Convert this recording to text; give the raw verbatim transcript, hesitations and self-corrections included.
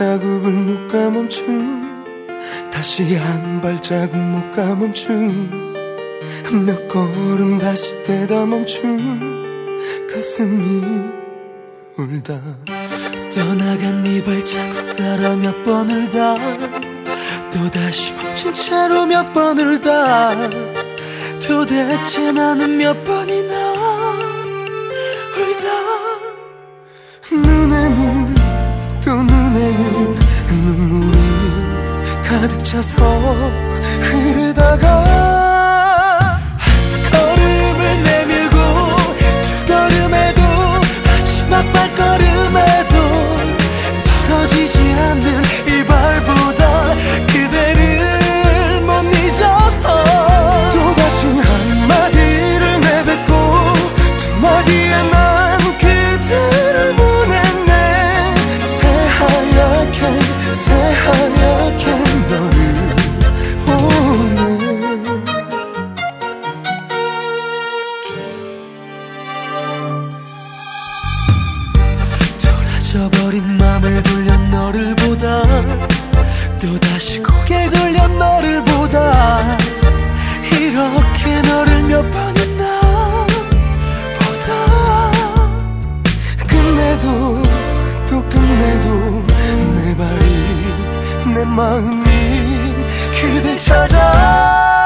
자국을 못 가멈춘, 다시 한 발자국 못 가멈춘, 몇 걸음 다시 떼다 멈춘 가슴이 울다. 떠나간 네 발자국 따라 몇 번 울다, 또다시 멈춘 채로 몇 번 울다. 도대체 나는 몇 번이나 울다. 눈에는 또 눈에는 눈물이 가득 차서 흐르다가 한 걸음을 내밀고 두 걸음에도 마지막 발걸음에도 떨어지지 않는 이 발보다 그대를 못 잊어서 또다시 한마디를 내뱉고 두 마디에 난 그대를 보냈네. 새하얗게 새하얗게 너를 보내. 돌아져버린 맘을 돌려 너를 보다, 또다시 고개를 돌려 너를 보다. 이렇게 너를 몇 번이나 보다. 끝내도 또 끝내도 내 발이 내 마음이 그댈 찾아